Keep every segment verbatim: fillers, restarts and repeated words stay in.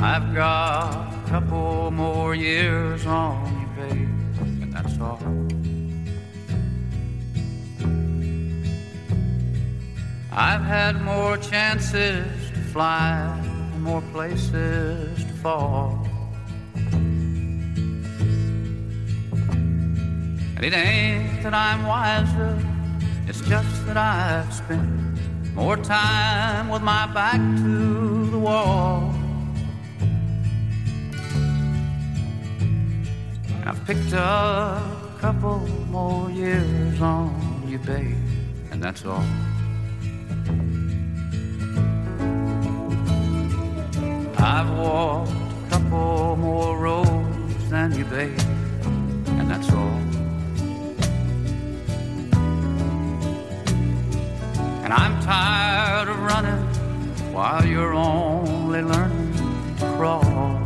I've got a couple more years on you, babe, and that's all. I've had more chances to fly, more places to fall. And it ain't that I'm wiser, it's just that I've spent more time with my back to the wall. And I've picked up a couple more years on you, babe, and that's all. I've walked a couple more roads than you, babe, and that's all. And I'm tired of running while you're only learning to crawl.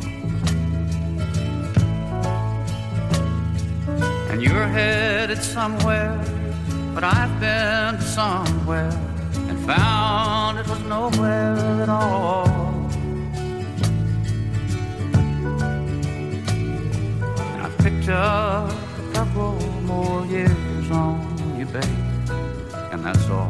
And you're headed somewhere, but I've been to somewhere and found it was nowhere at all. And I've picked up a couple more years on you, babe, and that's all.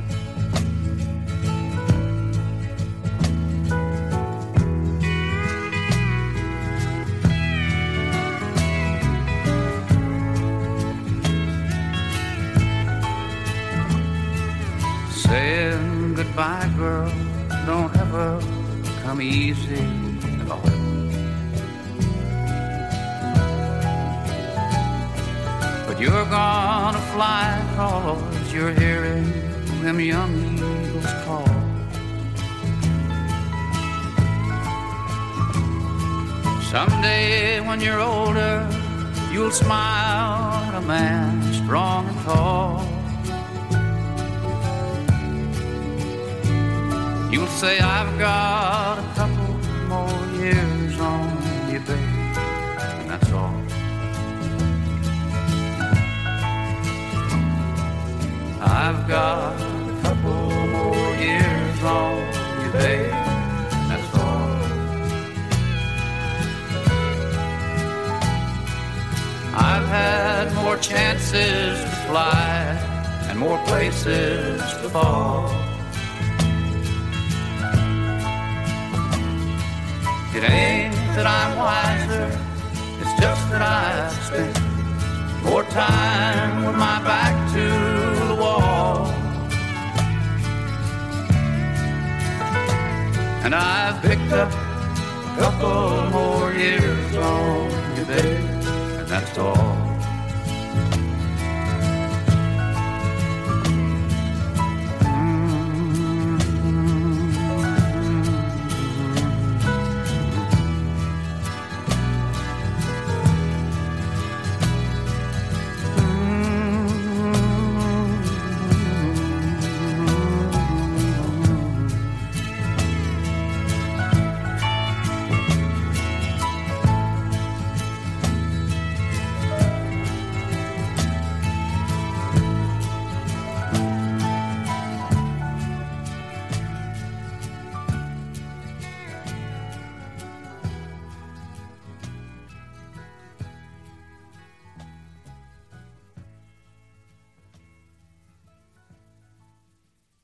Saying goodbye, girl, don't ever come easy at all. But you're gonna fly 'cause you're hearing them young eagles call. Someday when you're older, you'll smile at a man strong and tall. You'll say, I've got a couple more years on you, babe, and that's all. I've got a couple more years on you, babe, and that's all. I've had more chances to fly and more places to fall. It ain't that I'm wiser, it's just that I've spent more time with my back to the wall. And I've picked up a couple more years on you, babe, and that's all.